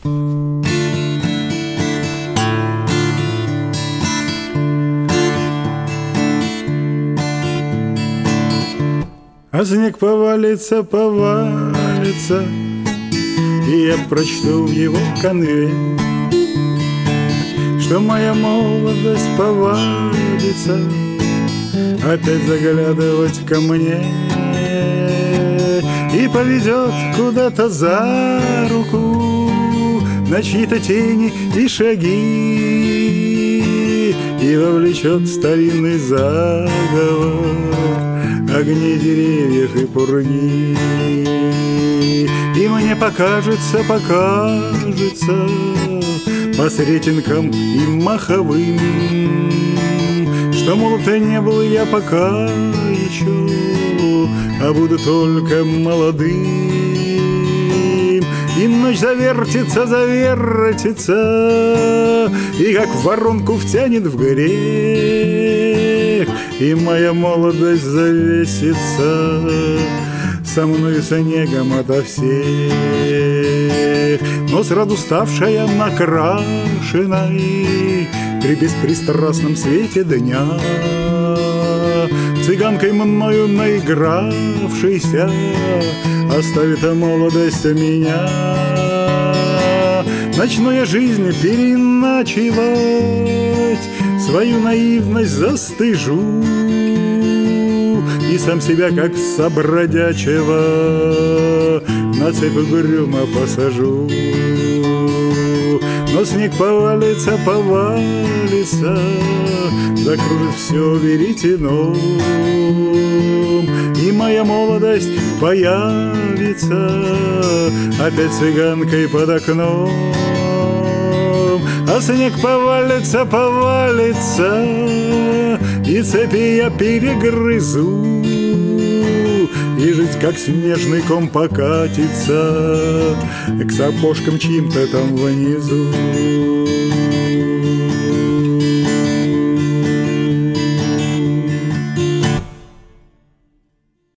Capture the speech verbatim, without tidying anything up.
А снег повалится, повалится, и я прочту в его конве, что моя молодость повадится опять заглядывать ко мне и поведет куда-то за руку на чьи-то тени и шаги, и вовлечет в старинный заговор огни деревьев и пурги. И мне покажется, покажется по сретенкам и маховым, что, мол, ты не был я пока еще, а буду только молодым. И ночь завертится, завертится, и как воронку втянет в грех, и моя молодость завесится со мной снегом ото всех. Но сразу ставшая накрашенной при беспристрастном свете дня, цыганкой мною наигравшейся оставит молодость меня. Начну я жизнь переначивать, свою наивность застыжу и сам себя, как собродячего, на цепь угрюмо посажу. Но снег повалится, повалится, закружит все веретеном, и моя молодость появится опять цыганкой под окном. А снег повалится, повалится, и цепи я перегрызу, и жить как снежный ком покатится к сапожкам чьим-то там внизу.